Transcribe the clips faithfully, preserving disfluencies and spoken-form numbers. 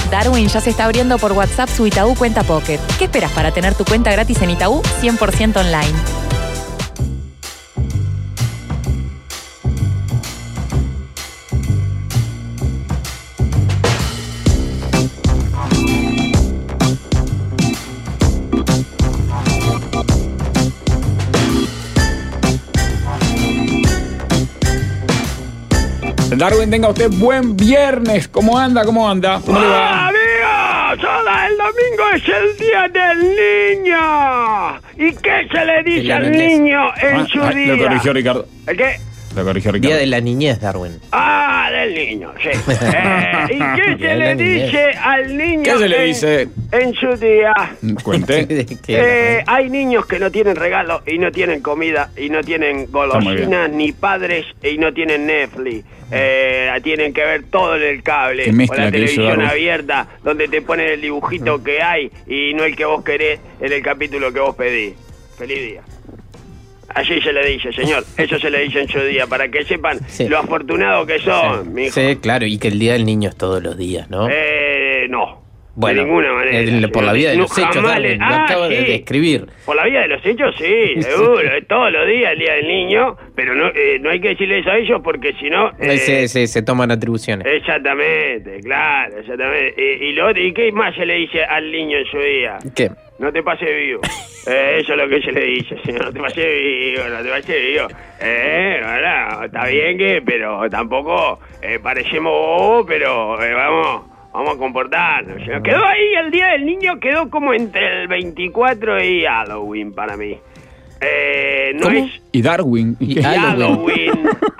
Darwin ya se está abriendo por WhatsApp su Itaú Cuenta Pocket. ¿Qué esperas para tener tu cuenta gratis en Itaú cien por ciento online? Darwin, tenga usted buen viernes. ¿Cómo anda? ¿Cómo anda? ¿Cómo le va? ¡Amigos! ¡Hola! El domingo es el día del niño. ¿Y qué se le dice al niño en Ah, su ah, día? Lo corrigió Ricardo. ¿El qué? Lo corrigió Ricardo. Día de la niñez, Darwin. Ah, del niño, sí. Eh, ¿Y qué Día se de le la niñez. dice al niño ¿Qué se le en, dice? en su día? Cuente. Eh, hay niños que no tienen regalo y no tienen comida y no tienen muy bien. golosinas ni padres y no tienen Netflix. Eh, tienen que ver todo en el cable Qué o mezcla la que hizo televisión Darwin. abierta donde te ponen el dibujito que hay y no el que vos querés en el capítulo que vos pedís. Feliz día. Así se le dice, señor. Eso se le dice en su día, para que sepan Sí. lo afortunados que son, mijo. Sí, claro, y que el día del niño es todos los días, ¿no? Eh, no. Bueno, de ninguna manera. el- por la señor. vida de No, los hechos, jamás Darwin, le- lo Ah, acabo de sí. describir. Por la vida de los hechos, sí, seguro. Es todos los días el día del niño, pero no eh, no hay que decirle eso a ellos porque si no... Ahí eh, se, se, se toman atribuciones. Exactamente, claro, exactamente. Y, y, lo, ¿Y qué más se le dice al niño en su día? ¿Qué? No te pases vivo. Eh, eso es lo que se le dice, señor. No te pases vivo, no te pases vivo. Eh, bueno, está bien que, pero tampoco eh, parecemos bobos, pero eh, vamos, vamos a comportarnos. señor. Quedó ahí el día del niño, quedó como entre el veinticuatro y Halloween para mí. Eh, no ¿Cómo? es... Y Darwin. ¿Y Y qué? Halloween.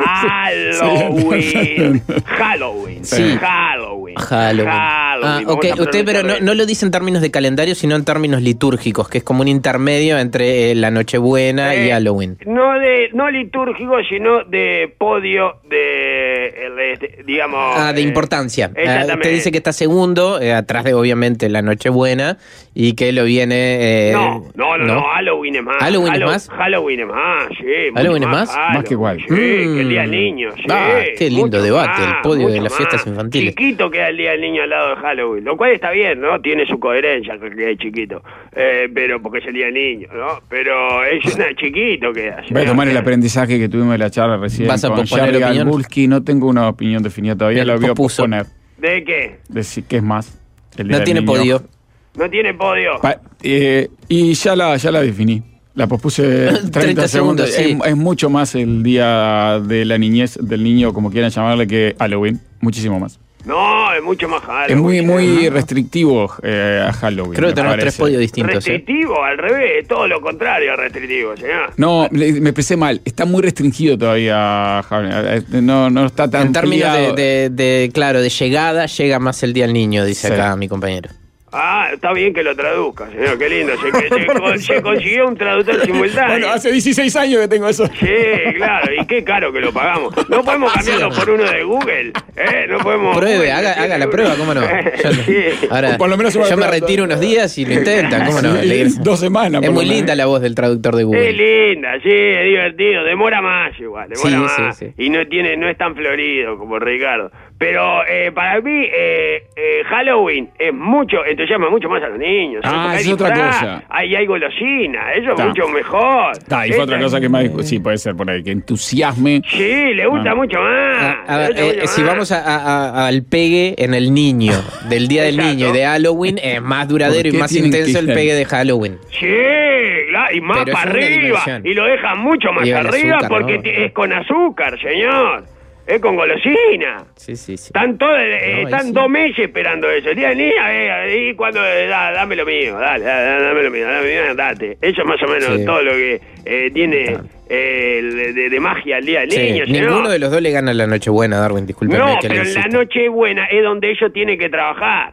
Halloween. Sí. Halloween. Halloween. Sí. Halloween. Halloween. Ah, Halloween. ok, Vamos a usted pero no, pronunciarlo no lo dice en términos de calendario, sino en términos litúrgicos, que es como un intermedio entre eh, la Nochebuena y Eh, Halloween. No de no litúrgico, sino de podio, de, el, este, digamos... Ah, de eh, importancia. Ah, Exactamente. usted dice que está segundo, eh, atrás de obviamente la Nochebuena, y que lo viene... eh, No, no, no, no, Halloween es más. ¿Halloween es Hallow- más? Halloween es más, sí. mucho ¿Halloween es más? Halloween, Más que igual. Sí, que el Día del Mm. Niño, sí. Ah, qué lindo mucho debate, el más, podio de mucho las más. fiestas infantiles. Chiquito queda el Día del Niño al lado de Halloween, lo cual está bien, ¿no? Tiene su coherencia que quede chiquito. Eh, pero porque es el Día del Niño, ¿no? Pero es una chiquito queda. Voy a señor. tomar el aprendizaje que tuvimos de la charla recién ¿Vas a con posponer Jerry opinión? Galbulski. No tengo una opinión definida todavía, Él la voy a pospuso. posponer. ¿De qué? Decir qué es más. El Día No del tiene Niño. podio. No tiene podio. Pa- eh, y ya la, ya la definí. La pospuse treinta, treinta segundos. segundos, sí. Es, es mucho más el día de la niñez del niño, como quieran llamarle, que Halloween. Muchísimo más. No, es mucho más Halloween. Es muy, muy restrictivo eh, a Halloween. Creo que me tenemos parece. tres podios distintos. ¿eh? Restrictivo, al revés, todo lo contrario, restrictivo, señor. No, le- me expresé mal. Está muy restringido todavía Halloween. No, no está tan En términos de, ampliado. de, de, claro, de llegada, llega más el Día del Niño, dice Sí. acá mi compañero. Ah, está bien que lo traduzca, señor, qué lindo. Se, que- se con- se consiguió un traductor simultáneo. Bueno, hace dieciséis años que tengo eso. Sí, claro, y qué caro que lo pagamos. No podemos cambiarlo por uno de Google, ¿eh? No podemos... Pruebe, Google, haga, tiene haga la uno. prueba, ¿cómo no? Yo, Sí. ahora, O por lo menos se va yo a me tratar. retiro unos días y lo intenta, ¿cómo no? Sí, Le- dos semanas. Es por muy lo menos. linda la voz del traductor de Es Google. linda, sí, es divertido. Demora más igual, demora Sí, más. sí, sí. Y no tiene, no es tan florido como Ricardo. Pero eh, para mí, eh, eh, Halloween es mucho, entusiasma mucho más a los niños. ¿sabes? Ah, Porque hay es otra disfraz, cosa. Hay, hay golosina, eso Está. es mucho mejor. Está, y fue otra Esta- cosa que más. Sí, puede ser por ahí. Que entusiasme. Sí, le gusta Ah. mucho más. A- a le ver, gusta eh, mucho si más. vamos a- a- a- al pegue en el niño, del Día del Exacto. Niño y de Halloween, es más duradero ¿Por y qué más tienen intenso que el ir? pegue de Halloween. Sí, claro, y más Pero es para una arriba. dimensión. Y lo dejan mucho más Lleva el arriba azúcar, porque ¿no? te- es con azúcar, señor. Es con golosina. Sí, sí, sí. Están, todos, eh, No, ahí están sí. dos meses esperando eso. El día del niño, eh, y cuando, eh, da- dame lo mío, dale, dale, dame lo mío, dame lo mío, date. Eso es más o menos Sí. todo lo que eh, tiene eh, de, de- de magia el día del Sí, niño. señor. ninguno de los dos le gana la Nochebuena, Darwin, discúlpeme No, que le pero en la insista. noche buena es donde ellos tienen que trabajar.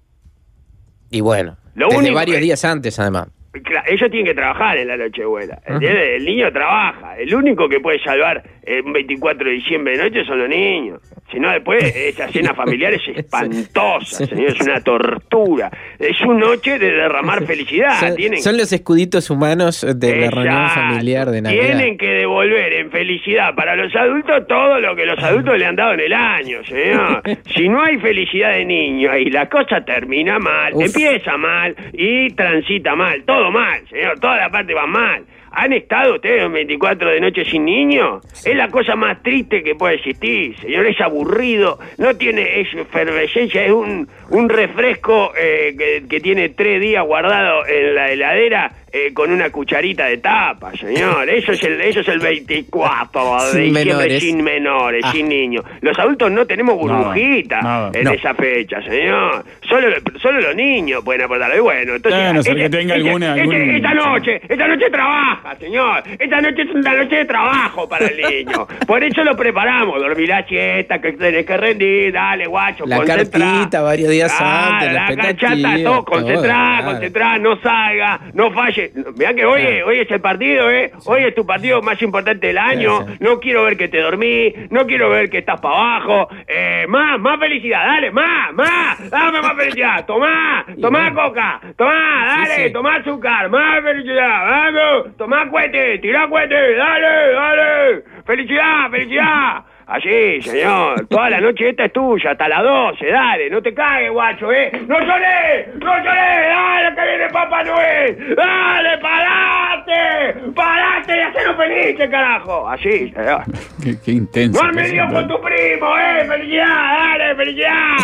Y bueno, Lo desde único varios que- días antes, además. Claro, ellos tienen que trabajar en la Nochebuena. ¿Entiendes? El niño trabaja. El único que puede salvar eh, un veinticuatro de diciembre de noche son los niños. Si no, después esa cena familiar es espantosa, señor, es una tortura. Es una noche de derramar felicidad. Son, Tienen... son los escuditos humanos de la Exacto. reunión familiar de Navidad. Tienen que devolver en felicidad para los adultos todo lo que los adultos le han dado en el año, señor. Si no hay felicidad de niño, ahí la cosa termina mal, Uf. empieza mal y transita mal. Todo mal, señor, toda la parte va mal. ¿Han estado ustedes un veinticuatro de noche sin niños? Sí. Es la cosa más triste que puede existir, señor. Es aburrido, no tiene es efervescencia, es un, un refresco eh, que, que tiene tres días guardado en la heladera eh, con una cucharita de tapa, señor. Eso es el, eso es el veinticuatro de diciembre menores. sin menores, ah. sin niños. Los adultos no tenemos burbujita no, no, en no. esa fecha, señor. Solo, solo los niños pueden aportarlo. Y bueno, entonces... Bueno, ese, que tenga ese, alguna, ese, algún... esta noche, esta noche trabaja, señor. Esta noche es una noche de trabajo para el niño. Por eso lo preparamos. Dormir la siesta, que tenés que rendir, dale, guacho, la concentrá. cartita varios días ah, antes, la, la cachata, todo, concentrá, claro. concentrá, no salga, no falle. Mirá que hoy, claro. hoy es el partido, ¿eh? Hoy es tu partido más importante del año. Sí, sí. No quiero ver que te dormí, no quiero ver que estás para abajo. Eh, más, más felicidad, dale, más, más, dame más felicidad. Tomá, tomá bueno. coca, tomá, dale, sí, sí. tomá azúcar, más felicidad, vamos, tomá cohete, tirá cohete, dale, dale, felicidad, felicidad. Así, señor, toda la noche esta es tuya, hasta las doce, dale, no te cagues, guacho, ¿eh? ¡No lloré! ¡No lloré! ¡Dale, que viene Papá Noel! ¡Dale, parate! ¡Parate y hacenos felices, carajo! Así, señor. Qué, qué intenso. ¡No me dio con tu primo, eh! ¡Felicidad, dale, felicidad!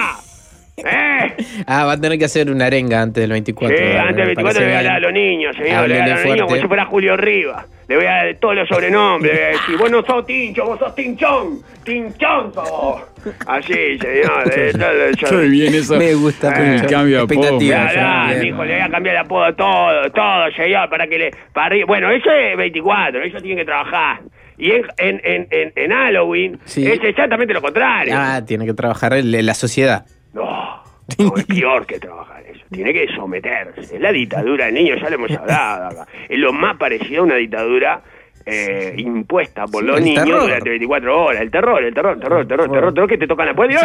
¿Eh? Ah, va a tener que hacer una arenga antes del veinticuatro. Sí, antes del veinticuatro le voy a dar a los niños, señor. Le voy a dar a los niños como si fuera Julio Rivas. Le voy a dar todos los sobrenombres. Le voy a decir, vos no sos Tincho, vos sos Tinchón. Tinchón sos vos. Así, señor. Eh, todo, yo... Qué bien eso. Me gusta eh, el cambio de apodo. Hijo, le voy a cambiar el apodo todo, todo, señor, para que le... Para... Bueno, eso es veinticuatro, ellos tienen que trabajar. Y en, en, en, en, en Halloween sí. es exactamente lo contrario. Ah, tiene que trabajar en la sociedad. No, no, es peor que trabajar eso. Tiene que someterse. Es la dictadura del niño, ya lo hemos hablado acá. Es lo más parecido a una dictadura eh, impuesta por sí, los niños terror. durante veinticuatro horas. El terror, el terror, el terror, el terror, el terror, el terror que te tocan la puerta y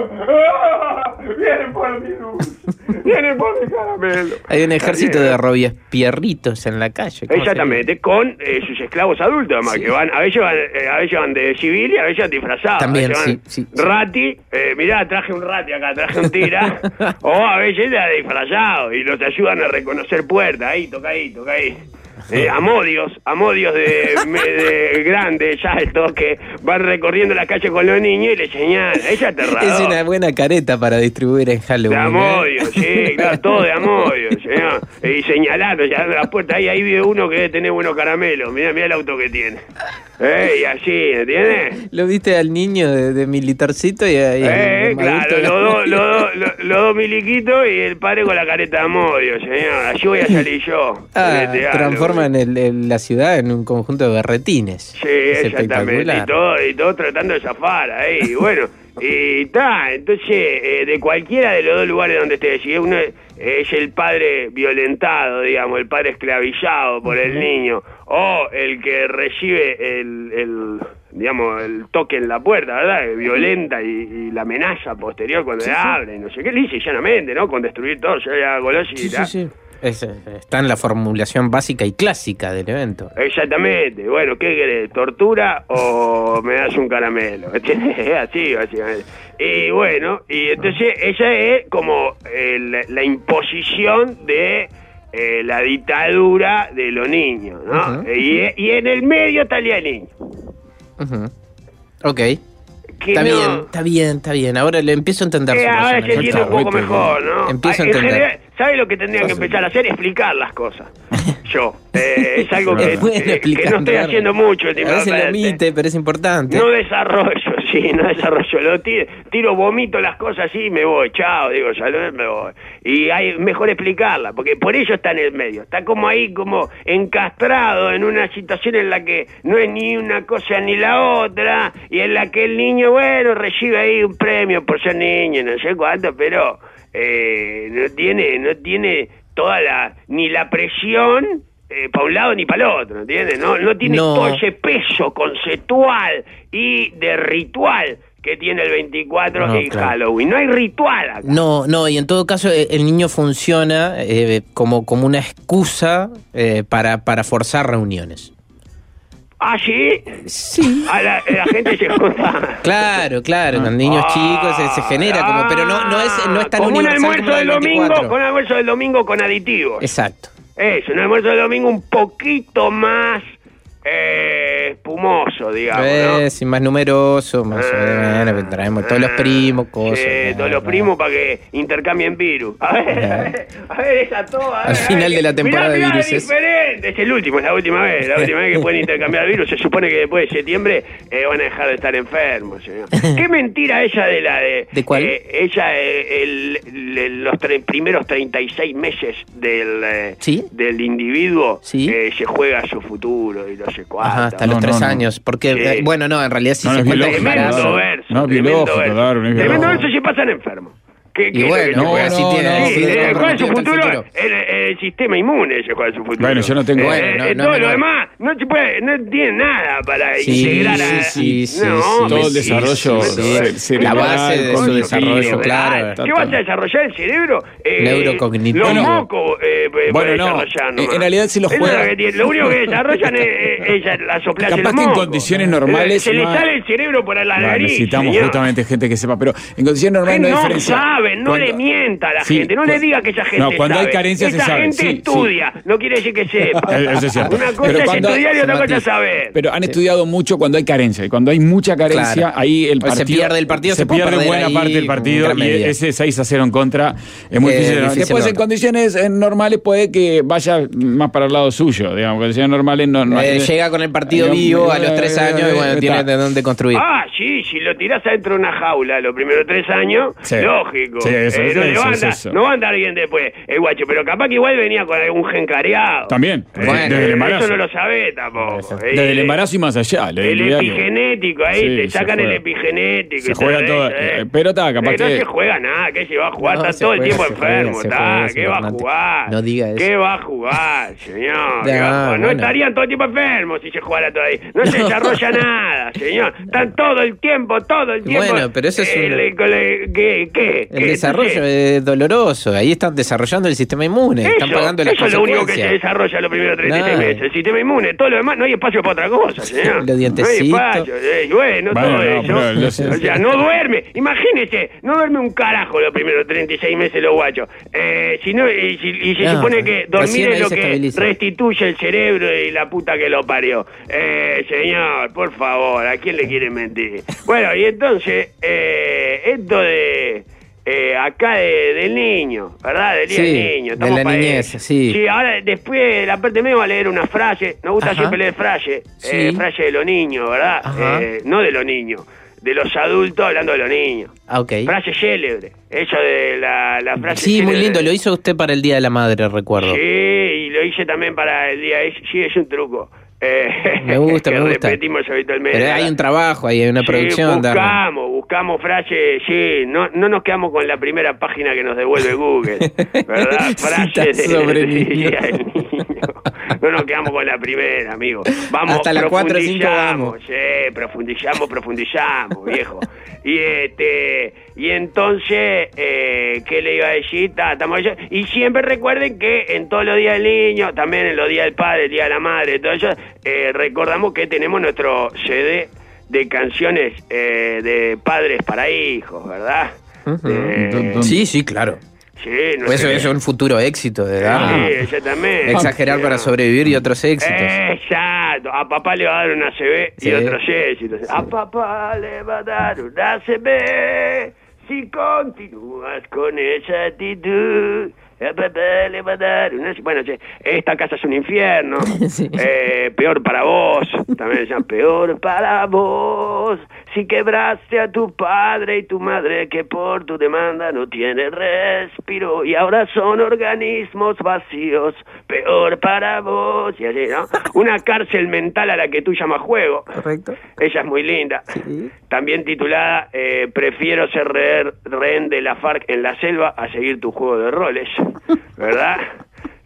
¡ah! ¡Vienen por mi luz! ¡Vienen por mi caramelo! Hay un ejército de Robespierritos en la calle. Exactamente, con eh, sus esclavos adultos, además, sí. que van, a veces van, eh, a veces van de civil y a veces van disfrazados. También, a veces van sí, sí, rati, eh, mirá, traje un rati acá, traje un tira, o a veces de disfrazado y los ayudan a reconocer puertas, ahí, toca ahí, toca ahí. Eh, amodios, amodios de, de grandes, altos, que van recorriendo la calle con los niños y les señalan. Es aterrador. Es una buena careta para distribuir en Halloween. De amodios, ¿eh? Sí, claro, todo de amodios, señor. Y señalando, ya la puerta, ahí, ahí vive uno que debe tener buenos caramelos. Mirá, mirá el auto que tiene. Eh, y así, ¿entiendes? Lo viste al niño de, de militarcito y, y eh, claro, los dos lo do, lo, lo dos miliquitos y el padre con la careta de amodio, señor. Allí voy a salir yo. Ah, transforman el, el, la ciudad en un conjunto de berretines. Sí, es exactamente. Y todo, y todo tratando de zafar ahí. Y bueno, y está, entonces, eh, de cualquiera de los dos lugares donde esté, si uno es, es el padre violentado, digamos, el padre esclavizado por el niño, o el que recibe el, el digamos, el toque en la puerta, ¿verdad? Violenta y, y la amenaza posterior cuando sí, le abre, sí. no sé qué, lisa y llanamente, ¿no? Con destruir todo, yo ya golosita. Sí, sí, sí. Es, está en la formulación básica y clásica del evento. Exactamente. Bueno, ¿qué querés? ¿Tortura o me das un caramelo? Es así, básicamente. Y bueno, y entonces esa es como eh, la, la imposición de eh, la dictadura de los niños, ¿no? Uh-huh. y, y en el medio está el día del niño. Uh-huh. Ok. Está no, bien, está bien, está bien. Ahora le empiezo a entender. Eh, ahora se entiende un poco mejor, ¿no? Empiezo a en entender. General, ¿sabe lo que tendrían que empezar a hacer? Explicar las cosas. Yo. Eh, es algo que, eh, que no estoy haciendo mucho. A veces lo omite, pero es importante. No desarrollo, sí, no desarrollo. Lo tiro, tiro, vomito las cosas así y me voy. Chao, digo, salud, me voy. Y hay mejor explicarla, porque por ello está en el medio. Está como ahí, como encastrado en una situación en la que no es ni una cosa ni la otra, y en la que el niño, bueno, recibe ahí un premio por ser niño, no sé cuánto, pero eh, no tiene, no tiene toda la, ni la presión eh, para un lado ni para el otro, ¿entiendes? No, no tiene No. todo ese peso conceptual y de ritual que tiene el veinticuatro No, y claro. Halloween. No hay ritual acá. No, no, y en todo caso eh, el niño funciona eh, como, como una excusa eh, para, para forzar reuniones. ¿Ah, sí? Sí. A la, la gente se junta. Claro, claro, con niños Ah, chicos se, se genera como, pero no, no es, no es tan como un universal almuerzo como del el domingo, veinticuatro. con un almuerzo del domingo con aditivos. Exacto. Eso, un almuerzo del domingo un poquito más eh, espumoso, digamos, ¿no? Eh, sí, más numeroso, más Ah, bueno, traemos todos los primos, cosas. sí, bla, todos los bla. primos para que intercambien virus. A ver, a ver, a ver esa toda. Al final de la temporada de mirá, mirá, viruses. Es diferente. Es el último, es la última vez. La última vez que pueden intercambiar virus. Se supone que después de septiembre eh, van a dejar de estar enfermos, señor. Qué mentira ella de la de. ¿De cuál? eh, ella, eh, el, el- los tre- primeros treinta y seis meses del, eh, ¿Sí? del individuo Sí. eh, se juega su futuro y no sé cuánto. Ajá, hasta No, los no, tres no. años. Porque, Sí. eh, bueno, no, en realidad sí No, se no es cuenta que biológico, Tremendo embarazo. verso. No, tremendo biológico, verso. claro, no es Tremendo biológico. verso si pasan enfermos. ¿Qué, Y qué- bueno, qué- porque así no, tiene. no, Sí, sí, eh, no, ¿cuál es su comprometido hasta el futuro? El, el sistema inmune se juega su futuro. Bueno, yo no tengo- Eh, Bueno, no, eh, no, todo no, lo no. demás no se puede, no tiene nada para Sí, integrar a. sí, sí, no, sí, Todo el sí, desarrollo sí, ce- sí. cerebral, La base de su cognitivo, desarrollo, claro. está ¿Qué vas a todo. desarrollar el cerebro? Eh, Neurocognitivo. Los Bueno, mocos eh, eh, bueno, pueden no, desarrollar en- nomás. en realidad si lo Eso es juega- lo que tiene. Lo único que desarrollan es, es, es la soplarse Capaz los que en mocos. condiciones normales Eh, Se le no- sale el cerebro por la Bueno, nariz. necesitamos señor. justamente gente que sepa, pero en condiciones Que normales no hay no diferencia. saben, no Cuando- le mienta a la Sí, gente, no cu- le diga que esa gente No, cuando sabe. hay carencias se Esa sabe. gente sí, sí. estudia, no quiere decir que sepa. Eh, Eso es cierto. Una cosa Pero es cuando- estudiar y otra cosa es Matiz. saber. Pero han estudiado mucho cuando hay carencia. Y cuando hay mucha carencia, Claro. ahí el Pues se partido. pierde el partido, se se puede pierde perder buena ahí parte del con partido. gran Y medida. ese seis a cero en contra es muy Eh, difícil. de ganar. difícil Después, de en ganar. condiciones eh, normales, puede que vaya más para el lado suyo. Digamos, en condiciones normales no. no Eh, hay- llega con el partido Eh, vivo a los eh, tres años y bueno, eh, tiene está. de dónde construir. Ah, sí, si lo tirás adentro de una jaula los primeros tres años, Sí. lógico. Sí, eso, Eh, eso, no, le eso, va a eso, andar- eso. no va a andar bien después el guacho, pero capaz que igual venía con algún gen careado. También, Eh, Bueno, desde el embarazo. Eso no lo sabés tampoco. Eh, Desde el embarazo y más allá. le El diría que- epigenético, ahí Sí, te se sacan el juega. epigenético. Se y juega todo todo, eso, eh. eh, pero está, capaz Eh, no que- se juega nada, que se va a jugar, No, está se todo el juega, tiempo se juega, enfermo, se está, juega, es ¿qué va a importante. jugar? No diga eso. ¿Qué va a jugar, señor? Ya, ¿Qué va a jugar? No bueno. estarían todo el tiempo enfermos si se jugara todo ahí. No se desarrolla nada, señor. Están todo el tiempo, todo el tiempo. Bueno, pero eso es eh, un- le- con le- ¿Qué? ¿Qué? El ¿Qué? desarrollo No sé. es doloroso. Ahí están desarrollando el sistema inmune. están Eso, pagando las eso es lo único que se consecuencias. desarrolla los primeros treinta y seis No. meses. El sistema inmune, todo lo demás, no hay espacio para otra cosa, señor. Los dientecitos. No hay espacio, eh, bueno, Bueno, todo no, eso. pero lo sé. O sea, no duerme. Imagínese, no duerme un carajo los primeros treinta y seis meses los guachos. Eh, si no, y, si- y se No, supone que dormir recién es ahí lo se que estabiliza. restituye el cerebro y la puta que lo parió. Eh, señor, por favor, ¿a quién le quiere mentir? Bueno, y entonces, eh, esto de... Eh, acá de- del niño, ¿verdad? Del día Sí, del niño. de Estamos la pa- niñez, eh, sí. Sí, ahora después de la parte medio va a leer una frase. Nos gusta Ajá. siempre leer frase. Sí. Eh, frase de los niños, ¿verdad? Ajá. Eh, no de los niños, de los adultos hablando de los niños. Ah, ok. Frase célebre. Eso de la, la frase Sí, muy célebre. lindo. Lo hizo usted para el Día de la Madre, recuerdo. Sí, y lo hice también para el día. es- Sí, es un truco. Eh, Me gusta, que me gusta. repetimos habitualmente. Pero hay un trabajo, ahí hay una Sí, producción. Darwin. buscamos, buscamos frases, sí, no, no nos quedamos con la primera página que nos devuelve Google, ¿verdad? Frases Citas sobre de- niños. del niño. No nos quedamos con la primera, amigo. Vamos, Hasta las cuatro o cinco profundizamos, vamos. sí, profundizamos, profundizamos, viejo. Y este, y entonces, eh, ¿qué le iba a decir? Ta, estamos allá. Y siempre recuerden que en todos los días del niño, también en los días del padre, el día de la madre, todo eso, eh, recordamos que tenemos nuestro C D de canciones eh, de padres para hijos, ¿verdad? Ujú. Eh, Sí, sí, claro. sí, Pues nuestro- eso es un futuro éxito de Darwin. Sí, exactamente. Exagerar para sobrevivir y otros éxitos. Exacto. A papá le va a dar una C B Sí. y otros éxitos. A papá le va a dar una C B si continúas con esa actitud. A papá le va a dar una... Bueno, che, esta casa es un infierno. Sí. Eh, peor para vos. También decían, peor para vos. Si quebraste a tu padre y tu madre que por tu demanda no tiene respiro y ahora son organismos vacíos. Peor para vos. Y así, ¿no? Una cárcel mental a la que tú llamas juego. Correcto. Ella es muy linda. Sí. También titulada eh, Prefiero ser rehén, rehén de la FARC en la selva a seguir tu juego de roles. ¿Verdad?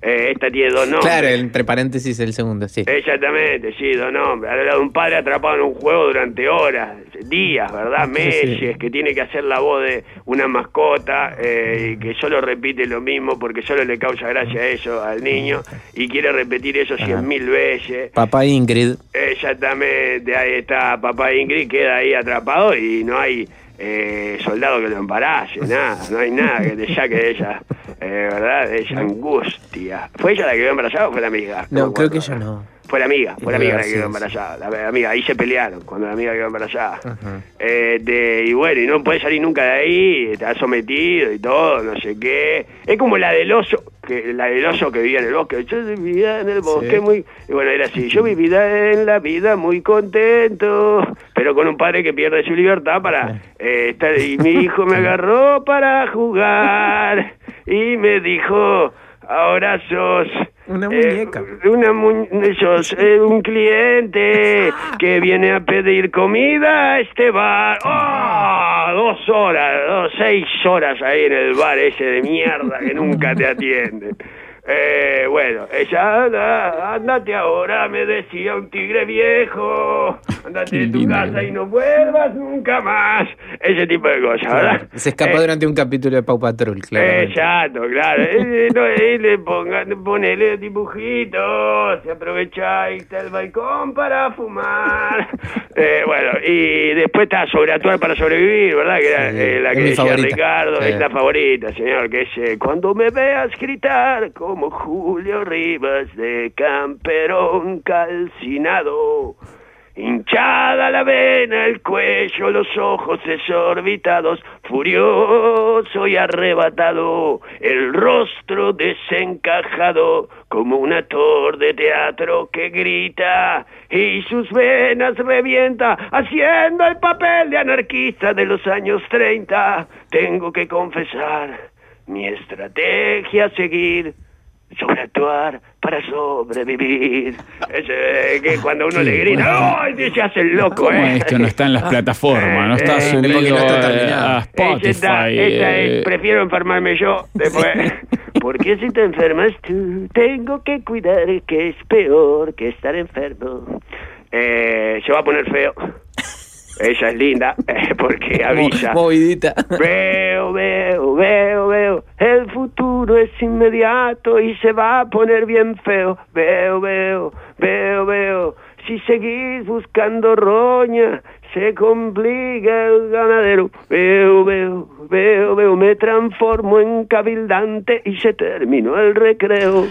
Eh, esta tiene dos nombres. Claro, entre paréntesis el segundo, sí. Exactamente, sí, dos nombres. Habla de un padre atrapado en un juego durante horas, días, ¿verdad? Meses, sí. Que tiene que hacer la voz de una mascota eh, y que solo repite lo mismo porque solo le causa gracia eso al niño y quiere repetir eso cien mil veces. Papá Ingrid. Exactamente, ahí está, papá Ingrid queda ahí atrapado y no hay eh, soldado que lo embarace, nada, no hay nada que te saque de ella, eh, ¿verdad? De esa angustia. ¿Fue ella la que quedó embarazada o fue la amiga? No, no creo que ella no. Fue la amiga, fue la amiga la que sí, quedó sí. embarazada, la amiga, ahí se pelearon cuando la amiga quedó embarazada. Uh-huh. eh, de, y bueno, y no puede salir nunca de ahí, está sometido y todo, no sé qué. Es como la del oso, que la del oso que vivía en el bosque. Yo vivía en el bosque sí. muy... Y bueno, era así, yo vivía en la vida muy contento, pero con un padre que pierde su libertad para eh, estar... Y mi hijo me agarró para jugar y me dijo, ahora sos... Una muñeca. Eh, una mu sos eh, un cliente que viene a pedir comida a este bar. ¡Oh! Dos horas, dos, seis horas ahí en el bar ese de mierda que nunca te atienden. Eh, bueno, ella, anda, andate ahora, me decía un tigre viejo, andate de tu casa y no vuelvas nunca más. Ese tipo de cosas, ¿verdad? Se escapa eh, durante un capítulo de Paw Patrol, claro. Exacto, claro. eh, no, eh, le pongan, ponele dibujitos, se aprovecha y está el balcón para fumar. eh, bueno, y después está Sobreactuar para sobrevivir, ¿verdad? Que era Sí, eh, la es que mi decía favorita. Ricardo, Sí. es la favorita, señor, que es eh, cuando me veas gritar como Julio Rivas de camperón calcinado, hinchada la vena, el cuello, los ojos desorbitados, furioso y arrebatado, el rostro desencajado, como un actor de teatro que grita y sus venas revienta, haciendo el papel de anarquista de los años treinta. Tengo que confesar, mi estrategia a seguir, sobreactuar para sobrevivir. Ese, que cuando uno Sí, le grita, ¡ay! Se hace el loco, ¿Cómo ¿eh? esto no está en las plataformas? No está Eh, subido porque no está a- terminado. a Esa está- Spotify. esa eh, es, prefiero enfermarme yo después. Porque si te enfermas tú, tengo que cuidar, que es peor que estar enfermo. Eh, se va a poner feo. Ella es linda, eh, porque avisa. Movidita. Veo, veo, veo, veo, el futuro es inmediato y se va a poner bien feo. Veo, veo, veo, veo, si seguís buscando roña, se complica el ganadero. Veo, veo, veo, veo, me transformo en cabildante y se terminó el recreo.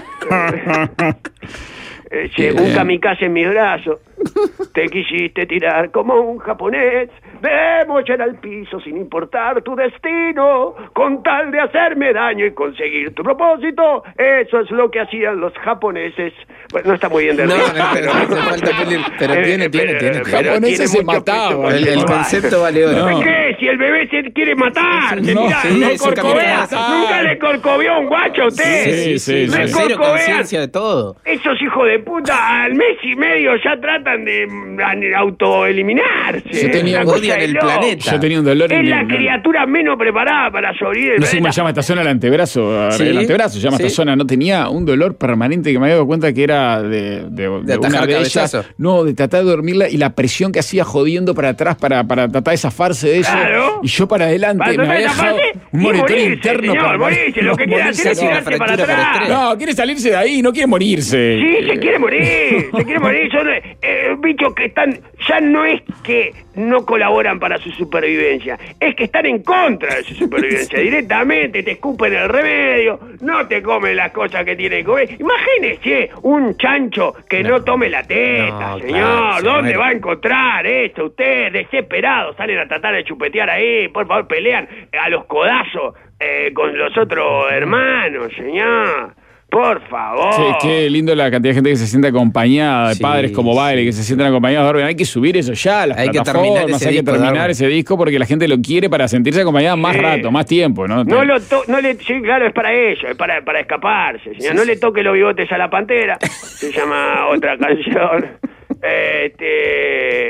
Eh, Qué un bien. kamikaze en mis brazos. Te quisiste tirar como un japonés, de mochar al piso sin importar tu destino, con tal de hacerme daño y conseguir tu propósito. Eso es lo que hacían los japoneses. Bueno, no está muy bien de No, risa, no, pero hace falta pulir, pero Eh, tiene, tiene, pero- tiene. pero Japoneses tiene se mucho mataban. peso El, el conceptual. concepto vale oro. No. ¿Qué? Si el bebé se quiere matar, se No, mira, sí, no se corcovea. capitaliza. Nunca le corcoveó a un guacho a usted. Sí, sí, No sí. es Cero corcovean. conciencia de todo. Esos hijos de puta al mes y medio ya tratan de mm, autoeliminarse. Yo tenía- Una cosa odian de el loco. planeta. Yo tenía un dolor Es en la el- criatura menos preparada para sobrevivir. el No sé cómo planeta. se llama esta zona, el antebrazo. Sí, El antebrazo se llama sí. esta zona. No tenía un dolor permanente que me había dado cuenta que era de, de, de atajar una de ellas. cabezazo. No, de tratar de dormirla y la presión que hacía jodiendo para atrás para, para tratar de zafarse de eso. Claro. Y yo para adelante Para me tratar de había dejado zafarse un y monitor morirse, interno señor, para morirse. Lo que quiere hacer es morirse, tirarse no, para fractura por atrás. estrés. No, quiere salirse de ahí, no quiere morirse. Sí, se quiere morir, se quiere morir. Son eh, bichos que están, ya no es que no colaboran para su supervivencia, es que están en contra de su supervivencia. Directamente te escupen el remedio, no te comen las cosas que tienen que comer. Imagínese un chancho que no, No. tome la teta, No, señor. claro, se ¿Dónde muere. va a encontrar esto? Ustedes, desesperados, salen a tratar de chupetear ahí. Por favor, pelean a los codazos eh, con los otros hermanos, señor. Por favor. Sí, qué lindo la cantidad de gente que se siente acompañada, de Sí, padres como Baile, que se sienten acompañados. Hay que subir eso ya a las Hay que plataformas, terminar ese hay que disco, terminar Darwin. ese disco porque la gente lo quiere para sentirse acompañada más Sí. rato, más tiempo, ¿no? No lo to no le sí, claro, es para eso, es para, para escaparse, señor. No le toque los bigotes a la pantera, se llama otra canción. Este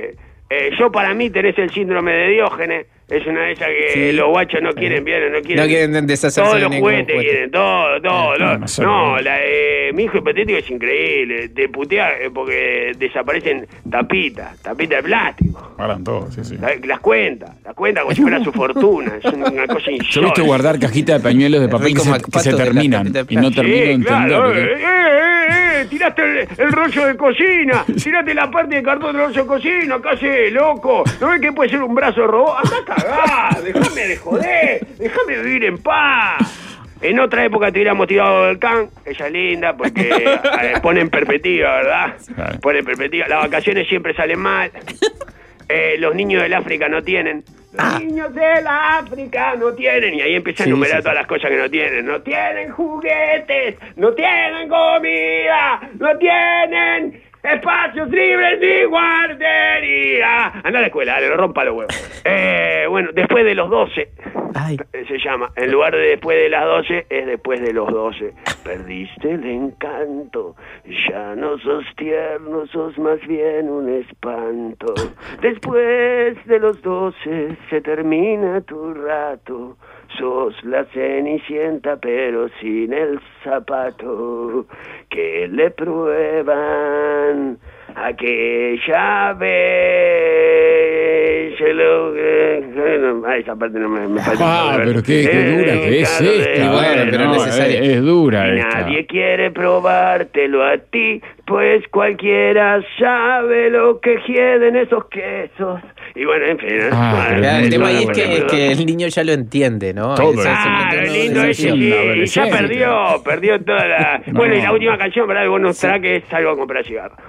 Eh, yo para mí tenés el síndrome de Diógenes, es una de esas que Sí. los guachos no quieren, bien, no quieren. No quieren deshacerse todos de los ningún juguetes juguete. quieren, todo, todo. Eh, no, no, no sé, no, no. la de mi hijo hipotético es increíble, te putea eh, porque desaparecen tapitas, tapitas de plástico. Guardan todo, sí, sí. La- Las cuentas, las cuentas como si fuera su fortuna, es una cosa Yo he insólita. visto guardar cajitas de pañuelos de papel que Rico se, Macpato que se de la terminan tapita de y no plástico. termino de Sí, claro, entender. eh, ¿Qué? eh, eh, eh, tiraste el, el rollo de cocina, tiraste la parte de cartón del rollo de cocina, ¿qué haces, loco? ¿No ves que puede ser un brazo de robot? ¡Anda a cagar! ¡Déjame de joder! ¡Déjame vivir en paz! En otra época te hubiéramos tirado del can, ella es linda, porque eh, pone en perspectiva, ¿verdad? Claro. Pone en perspectiva. Las vacaciones siempre salen mal. Eh, los niños del África no tienen. Los niños del África no tienen. Y ahí empieza a Sí, enumerar sí, todas las cosas que no tienen. No tienen juguetes, no tienen comida, no tienen espacios libres ni guardería. Anda a la escuela, dale, rompa los huevos. Eh, bueno, después de los doce, Ay. eh, se llama. En lugar de después de las doce, es después de los doce. Perdiste el encanto, ya no sos tierno, sos más bien un espanto. Después de los doce se termina tu rato. Sos la cenicienta pero sin el zapato que le prueban aquella vez. Se lo que- Ah, esa parte no me, me parece. Ah, pero qué, qué dura que es claro, esta. eh, bueno, pero no, es necesaria. es, es dura y esta. nadie quiere probártelo a ti, pues cualquiera sabe lo que quieren esos quesos. Y bueno, en fin. ¿eh? Ah, Bueno, pero Ya, muy el tema ahí es duro, que, boludo. que el niño ya lo entiende, ¿no? Todo. Ese es el Ah, momento, el ¿no? lindo Ese ese, sí. sí, sí, ya adolescente. perdió, perdió toda la... No. Bueno, y la última canción, ¿verdad? De bonus track es Salgo a comprar cigarros.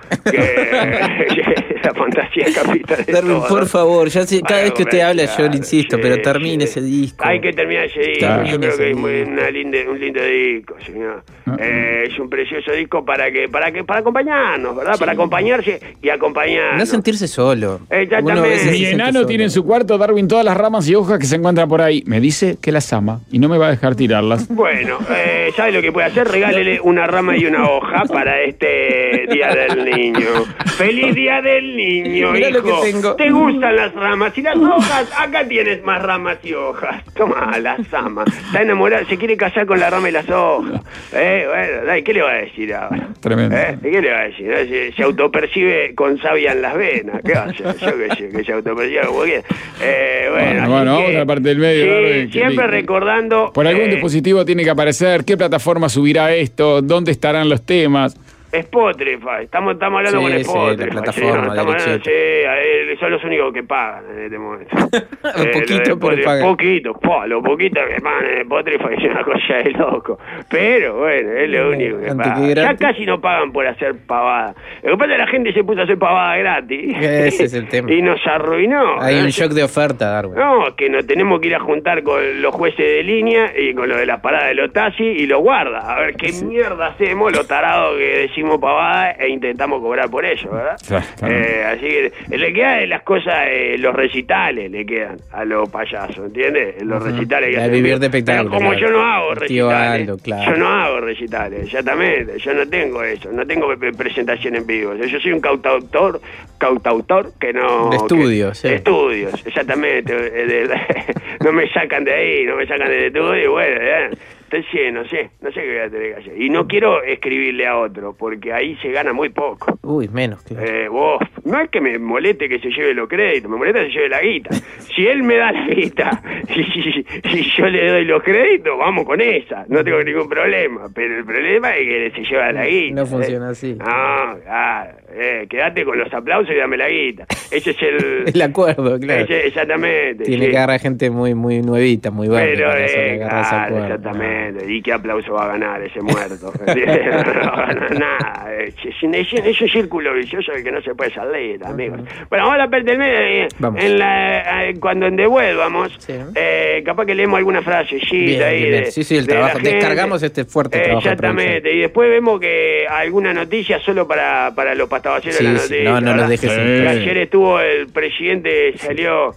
Que la fantasía capital de Darwin, todo. por favor, ya sé, cada Salgo vez a que usted comprar habla yo le cigarros, insisto, sí, pero termine sí. ese disco. Hay que terminar ese disco, Claro. yo creo Termine que ese es muy- disco. una linda, un lindo disco, señor. Ah. Eh, es un precioso disco para que, para que, para acompañarnos, ¿verdad? Para acompañarse y acompañarnos. No sentirse solo. Exactamente. Uno a veces se Mi siente enano solo. tiene en su cuarto, Darwin, todas las ramas y hojas que se encuentran por ahí. Me dice que las ama y no me va a dejar tirarlas. Bueno, eh, ¿sabe lo que puede hacer? Regálele una rama y una hoja para este Día del Niño. ¡Feliz Día del Niño, Mirá lo hijo! que tengo. ¿Te gustan las ramas y las hojas? Acá tienes más ramas y hojas. Toma, las ama. Está enamorada, se quiere casar con la rama y las hojas. Eh, bueno, dale, ¿qué le va a decir ahora? Tremendo. ¿Eh? ¿Qué le va a decir? Eh, Se, se autopercibe con savia en las venas. ¿Qué va a hacer? Yo qué sé, que se autopercibe como quiera. Eh, bueno, Bueno, así bueno, que- vamos a la parte del medio, Sí, Darwin, que siempre lindo. recordando... Por algún eh, dispositivo tiene que aparecer, qué plataforma subirá esto, dónde estarán los temas. Spotify, estamos, estamos hablando Sí, con sí, Spotify. la plataforma, sí, estamos hablando, derechito. sí, a él, son los únicos que pagan en este momento. Un Eh, poquito, lo de pero Spotify, pagan. Poquito, po, lo poquito que pagan en Spotify es una cosa de loco. Pero bueno, es lo único que Antes que pagan. Ya gratis. casi no pagan por hacer pavada. Lo que pasa es que la gente se puso a hacer pavada gratis. Ese es el tema. Y nos arruinó. Hay ¿no? un shock de oferta, Darwin. No, que nos tenemos que ir a juntar con los jueces de línea y con lo de la parada de los taxis y los guardas. A ver qué mierda hacemos los tarados que decimos pavada e intentamos cobrar por ello, ¿verdad? Claro, claro. Eh, así que le quedan de las cosas, eh, los recitales le quedan a los payasos, ¿entiendes? Los Ujú. recitales que La hacen vivir bien. de espectáculo, Pero como claro. yo no hago El tío recitales, Aldo, claro. yo no hago recitales, exactamente, yo no tengo eso, no tengo pre- presentación en vivo. Yo soy un cautautor, cautautor que no... De estudios, que- sí. de estudios, exactamente. eh, de- de- no me sacan de ahí, no me sacan del estudio, y bueno, eh, entonces sí, no sé, no sé qué voy a tener que hacer. Y no quiero escribirle a otro, porque ahí se gana muy poco. Uy, menos, claro. Eh, vos, no es que me moleste que se lleve los créditos, me molesta que se lleve la guita. Si él me da la guita y si, si yo le doy los créditos, vamos con esa, no tengo ningún problema. Pero el problema es que se lleva la guita. No funciona eh. así. No, claro, eh, quédate con los aplausos y dame la guita. Ese es el... El acuerdo, claro. ese- exactamente. Tiene sí. que agarrar gente muy muy nuevita, muy verde Pero, para hacerle eh, agarrar ese claro, acuerdo. exactamente. ¿Y qué aplauso va a ganar ese muerto? No va a ganar nada. Es, es, es un círculo vicioso del que no se puede salir, amigos. Bueno, vamos a la parte del medio. eh, Vamos. En la, eh, cuando en devuelvamos, Sí. eh, capaz que leemos alguna frasecita Bien, ahí. bien, de- bien. Sí, sí, el de la trabajo. gente. Descargamos este fuerte Eh, trabajo de Exactamente. Y después vemos que alguna noticia solo para, para los pastabaceros Sí, de la sí, noticia. no, no los ¿verdad? dejes Sí. en Que paz. ayer estuvo el presidente, salió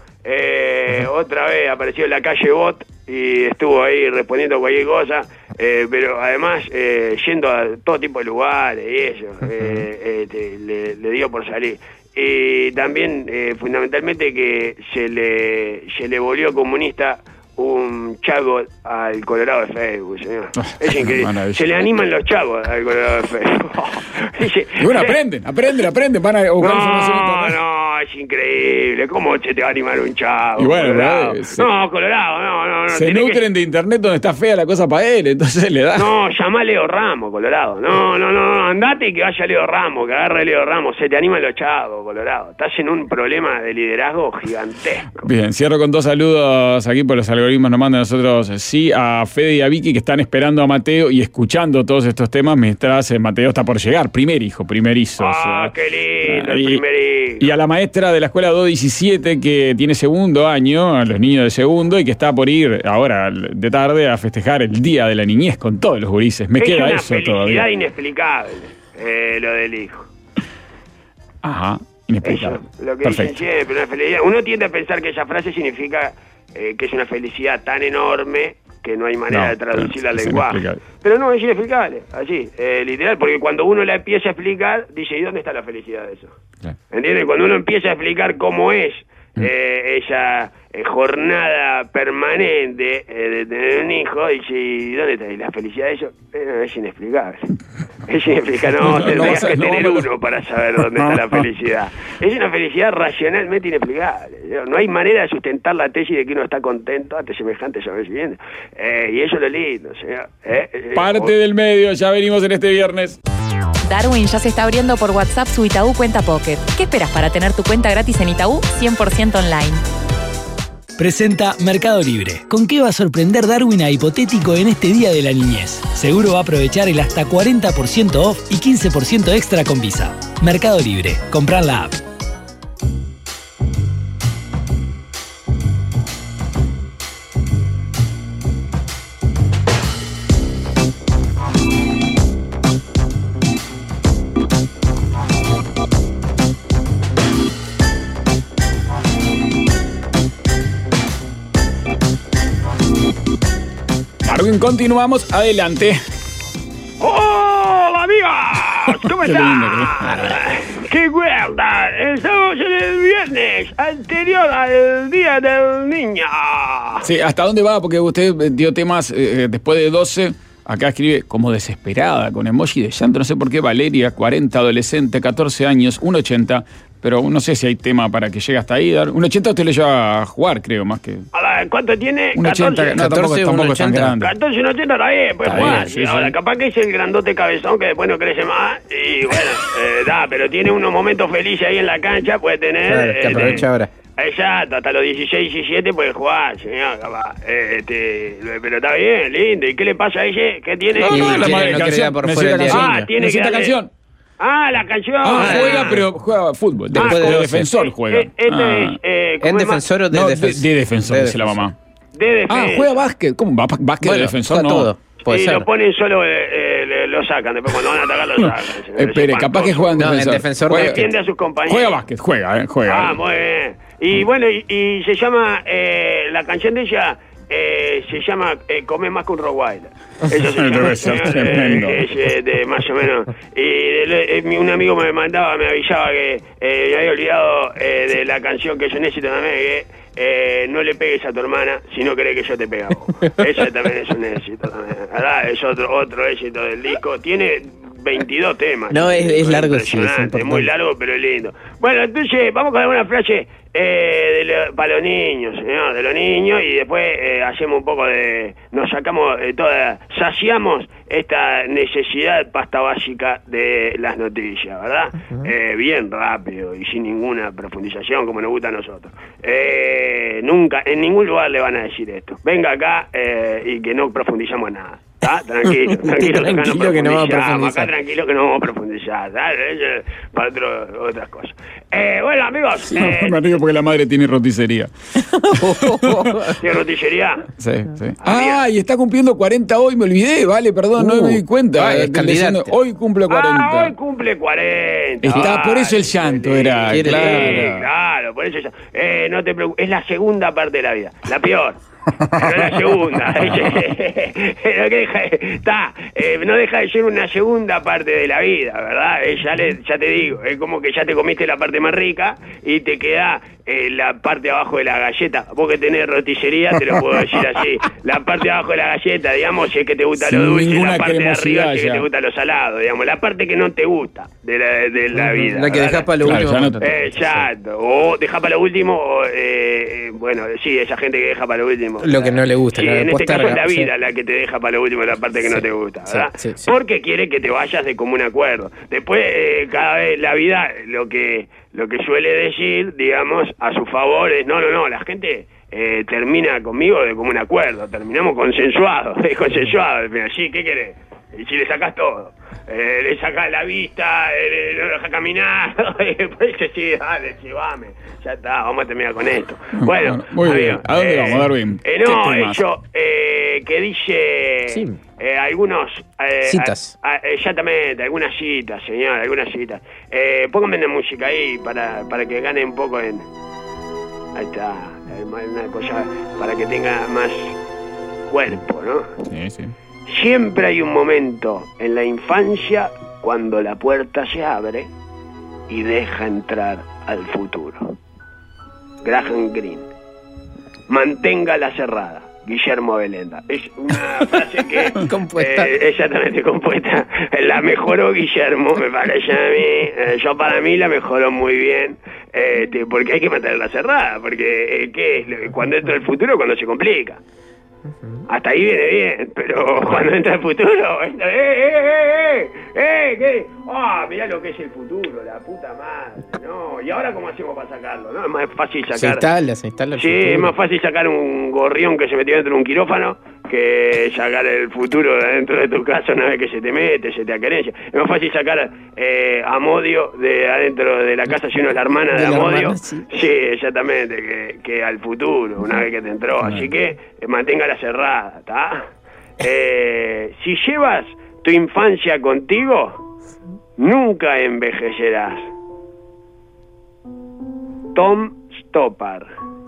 eh, otra vez, apareció en la calle Bot y estuvo ahí respondiendo cualquier cosa, eh, pero además eh, yendo a todo tipo de lugares y eso, eh, eh, te- le, le dio por salir. y también, eh, fundamentalmente, que se le, se le volvió comunista un chavo al Colorado de Facebook, señor. Es increíble. Se le animan los chavos al Colorado de Facebook. Dice, y bueno, aprenden, aprenden, aprenden, van a buscar información en internet. No, es increíble. ¿Cómo se te va a animar un chavo? Y bueno, Colorado? Eh, se, no, Colorado, no, no, no. Se nutren que... de internet donde está fea la cosa para él, entonces le da. No, llama a Leo Ramos, Colorado. No, no, no, no, andate y que vaya Leo Ramos, que agarre Leo Ramos. Se te animan los chavos, Colorado. Estás en un problema de liderazgo gigantesco. Bien, cierro con dos saludos aquí por los algoritmos nos mandan a nosotros, sí, a Fede y a Vicky que están esperando a Mateo y escuchando todos estos temas mientras eh, Mateo está por llegar. Primer hijo, primerizo. Ah, o sea, qué lindo, y, el primer hijo. Y a la maestra de la escuela dos diecisiete que tiene segundo año, a los niños de segundo, y que está por ir ahora de tarde a festejar el Día de la Niñez con todos los gurises. Me es queda una eso felicidad todavía. inexplicable, eh, lo del hijo. Ajá, inexplicable. Eso, lo que Perfecto. dicen siempre, una felicidad. Uno tiende a pensar que esa frase significa eh, que es una felicidad tan enorme que no hay manera No, de traducirla al es lenguaje. inexplicable. Pero no, es inexplicable, así, eh, literal, porque cuando uno la empieza a explicar, dice, ¿y dónde está la felicidad de eso? Claro. ¿Entiendes? Cuando uno empieza a explicar cómo es eh, esa eh, jornada permanente eh, de tener un hijo, dice, ¿y dónde está? ¿Y la felicidad de eso? Eh, es inexplicable. Es inexplicable. No, No, tendrías no, que no, tener no, uno para saber dónde está la felicidad. Es una felicidad racionalmente inexplicable. No hay manera de sustentar la tesis de que uno está contento ante semejante acontecimiento. Eh, y eso es lo lindo, señor. Eh, eh, Parte del medio, ya venimos en este viernes. Darwin ya se está abriendo por WhatsApp su Itaú Cuenta Pocket. ¿Qué esperas para tener tu cuenta gratis en Itaú cien por ciento online? Presenta Mercado Libre. ¿Con qué va a sorprender Darwin a Hipotético en este Día de la Niñez? Seguro va a aprovechar el hasta cuarenta por ciento off y quince por ciento extra con Visa. Mercado Libre. Comprar la app. Darwin, continuamos. Adelante. ¡Hola, amigos! ¿Cómo Qué lindo, están? ¡Qué guarda! Estamos en el viernes anterior al Día del Niño. Sí, ¿hasta dónde va? Porque usted dio temas eh, después de doce. Acá escribe como desesperada, con emoji de llanto. No sé por qué. Valeria, cuarenta, adolescente, catorce años, uno ochenta. Pero no sé si hay tema para que llegue hasta ahí. uno ochenta usted le lleva a jugar, creo, más que... Ahora, ¿cuánto tiene? uno ochenta, no, tampoco, catorce, tampoco es tan uno ochenta. grande. catorce, uno ochenta está bien, puede Está jugar. bien, sí, Ahora, sí. capaz que es el grandote cabezón que después no crece más. Y bueno, eh, da, pero tiene unos momentos felices ahí en la cancha, puede tener... Claro, que eh, aprovecha ahora. Exacto, hasta los dieciséis, diecisiete puede jugar, señor, capaz. Eh, este, pero está bien, lindo. ¿Y qué le pasa a ella? ¿Qué tiene? No, no, Y la quiere- madre no canción, quiere dar por necesita fuera el día de canción. Ah, tiene que necesita darle- canción. Ah, la canción. Ah, Ah, juega, pero juega fútbol. Ah, Después de ¿cómo? defensor juega. Eh, este Ah. es, eh, ¿cómo ¿En es más? defensor o de No, de, defensor? de defensor, De dice la defensor. mamá. De defensa. Ah, juega básquet. ¿Cómo? ¿Bá- ¿Básquet Bueno, de defensor? juega No. todo. Puede y ser. lo ponen solo, eh, eh, le- lo sacan. Después cuando van a atacar lo sacan. señor. Espere, Es capaz que espantoso. juega en No, en defensor. defensor Juega- básquet. Defiende a sus compañeros. Juega básquet, juega, eh, juega. Ah, muy bien. Y bueno, y, y se llama, eh, la canción de ella eh, se llama eh, Come más que un Rottweiler. Eso se Debe llama, ser señor, tremendo. eh, es, eh, de más o menos. Y de- eh, mi- un amigo me mandaba, me avisaba que eh, me había olvidado eh, de la canción que es un éxito también, que eh, no le pegues a tu hermana si no querés que yo te pegue a vos. Eso también es un éxito también. ¿Verdad? Es otro, otro éxito del disco. Tiene veintidós temas. No, es- es largo, sí, es impresionante, importante. muy largo, pero es lindo. Bueno, entonces vamos con alguna frase eh, de lo- para los niños, señor, de los niños, y después eh, hacemos un poco de... Nos sacamos eh, toda... Saciamos esta necesidad pasta básica de las noticias, ¿verdad? Eh, bien rápido y sin ninguna profundización, como nos gusta a nosotros. Eh, nunca, en ningún lugar le van a decir esto. Venga acá eh, y que no profundizamos nada. ¿Tá? Tranquilo, tranquilo, acá Tranquilo que no vamos a profundizamos, profundizar. acá tranquilo que no vamos a profundizar, ¿sabes? Eso es para otro, otras cosas. Eh, bueno, amigos, eh, Me río porque la madre tiene roticería. ¿tiene rotillería? Sí, sí. Ah, y está cumpliendo cuarenta hoy, me olvidé, vale, perdón, no Uh, me di cuenta. ah, es Estoy candidato. leyendo, hoy cumple cuarenta. Ah, hoy cumple cuarenta. Está, por eso el llanto era, Sí, claro. claro, por eso el llanto. Eh, no te preocupes, es la segunda parte de la vida, la peor. Pero la segunda. no, deja, está, eh, no deja de ser una segunda parte de la vida, ¿verdad? Eh, ya, le, ya te digo, es como que ya te comiste la parte más rica y te queda eh, la parte de abajo de la galleta. Vos que tenés rotillería, te lo puedo decir así. La parte de abajo de la galleta, digamos, si es que te gusta Sin lo dulce, ninguna la parte de arriba si es que ya. te gusta lo salado, digamos. La parte que no te gusta de la, de la vida. La que ¿verdad? dejás para lo Claro, último. ya no te- Eh, Exacto. O deja para lo último, o, eh, eh, bueno, sí, esa gente que deja para lo último. Lo que no le gusta, Sí, la en este posterga, caso es la vida sí. la que te deja para lo último la parte que Sí, no te gusta, sí, ¿verdad? sí, sí. Porque quiere que te vayas de común acuerdo. Después, eh, cada vez la vida, lo que lo que suele decir, digamos, a su favor es, no, no, no, la gente eh, termina conmigo de común acuerdo, terminamos consensuados, es consensuado al final. Sí, ¿qué querés? Y si le sacás todo, eh, le sacás la vista, eh, no lo dejas caminar, después dice, sí, dale, llevame, ya está, vamos a terminar con esto. Bueno, Muy bien. amigo, ¿A dónde eh, vamos, Darwin? eh, ¿Qué no, temas? eso, eh, que dice Sí. eh, algunos... eh, Citas. a- a- exactamente, algunas citas, señor, algunas citas. Eh, pónganme la música ahí para, para que gane un poco en... Ahí está, eh, una cosa para que tenga más cuerpo, ¿no? Sí, sí. Siempre hay un momento en la infancia cuando la puerta se abre y deja entrar al futuro. Graham Greene. Manténgala cerrada. Guillermo Belenda. Es una frase que... Compuesta. eh, exactamente, compuesta. La mejoró Guillermo, me parece a mí. Eh, yo para mí la mejoró muy bien. Eh, te- porque hay que mantenerla cerrada. Porque, eh, ¿qué es? Cuando entra el futuro, cuando se complica. Hasta ahí viene bien, pero cuando entra el futuro, entra, ¡eh, eh, eh, eh! ¡Eh, qué! ¡Ah, mirá lo que es el futuro, la puta madre! No, ¿y ahora cómo hacemos para sacarlo? No, es más fácil sacar... Se instala, se instala el Sí, futuro. es más fácil sacar un gorrión que se metió dentro de un quirófano que sacar el futuro de dentro de tu casa una vez que se te mete, se te acerencia. Es más fácil sacar eh, a Amodio de adentro de la casa si uno es la hermana de, De la Amodio. hermana, sí. Sí, exactamente, que, que al futuro, una vez que te entró. Así que eh, manténgala cerrada, ¿está? Eh, si llevas tu infancia contigo, nunca envejecerás. Tom Stoppard.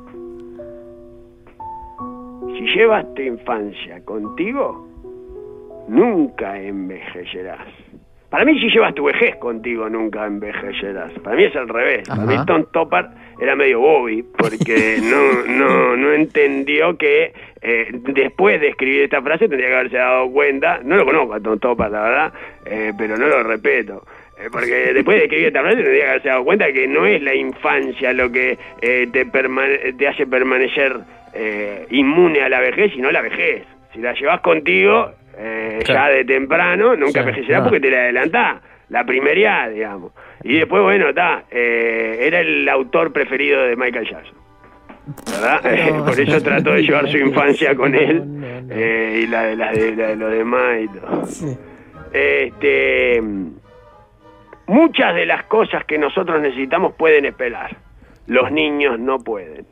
Si llevas tu infancia contigo, nunca envejecerás. Para mí, si llevas tu vejez contigo, nunca envejecerás. Para mí es al revés. Para mí Ajá. Tom Stoppard era medio Bobby, porque no, no, no entendió que eh, después de escribir esta frase tendría que haberse dado cuenta. No lo conozco a Tom Stoppard, la verdad, eh, pero no lo respeto. Eh, porque después de escribir esta frase tendría que haberse dado cuenta que no es la infancia lo que eh, te, permane- te hace permanecer eh, inmune a la vejez, sino la vejez. Si la llevas contigo, eh, Claro. ya de temprano, nunca Sí, envejecerás no. porque te la adelantás. La primería, digamos. Y después, bueno, está. Eh, era el autor preferido de Michael Jackson. ¿Verdad? No. Por eso trató de llevar su infancia con él. No, no, no. eh, y la de, la de, la de los demás y todo. Sí. Este, muchas de las cosas que nosotros necesitamos pueden esperar. Los niños no pueden.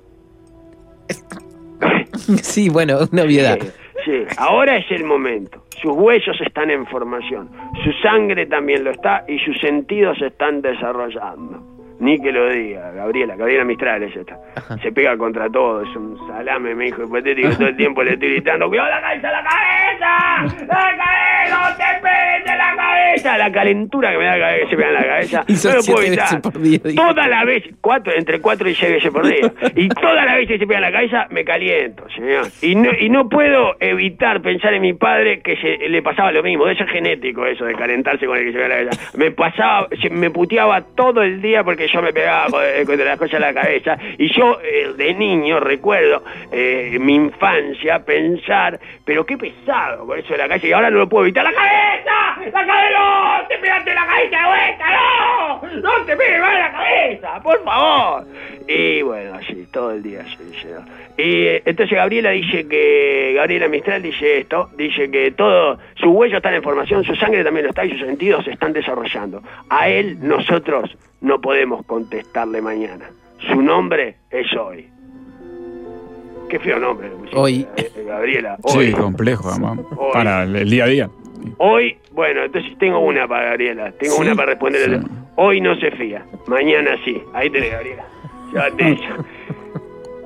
Sí, bueno, una obviedad. Sí, sí, ahora es el momento. Sus huesos están en formación, su sangre también lo está y sus sentidos se están desarrollando. Ni que lo diga, Gabriela, Gabriela Mistral es esta. Ajá. Se pega contra todo, es un salame, me dijo hipotético, todo el tiempo le estoy gritando, ¡cuidado la cabeza, la cabeza! ¡La cabeza! ¡No te pegues de la cabeza! La calentura que me da cada vez que se pega en la cabeza. Hizo no lo puedo siete evitar. veces por día, dijo. Toda la vez, cuatro, entre cuatro y seis veces por día. Y toda la vez que se pega en la cabeza, me caliento, señor. Y no, y no puedo evitar pensar en mi padre que se, le pasaba lo mismo. Debe ser genético eso de calentarse con el que se pega en la cabeza. Me pasaba, se, me puteaba todo el día porque yo me pegaba joder, contra las cosas en la cabeza. Y yo, eh, de niño, recuerdo eh, mi infancia, pensar, pero qué pesado con eso de la cabeza. Y ahora no lo puedo evitar. ¡La cabeza! ¡La cabeza! ¡No! ¡Te pegaste la cabeza de vuelta! ¡No! ¡No te pegues más la cabeza! ¡Por favor! Y bueno, así, todo el día así, señor. Y eh, entonces Gabriela dice que, Gabriela Mistral dice esto, dice que todo, su huello está en formación, su sangre también lo está y sus sentidos se están desarrollando. A él nosotros no podemos contestarle mañana. Su nombre es hoy. Qué feo nombre le pusiste, Hoy. eh, Gabriela. Hoy. Sí, complejo, además, Hoy. para el, el día a día. Hoy, bueno, entonces tengo una para Gabriela, tengo ¿Sí? una para responder. Sí. Hoy no se fía, mañana sí. Ahí tenés, Gabriela. Llévate esa.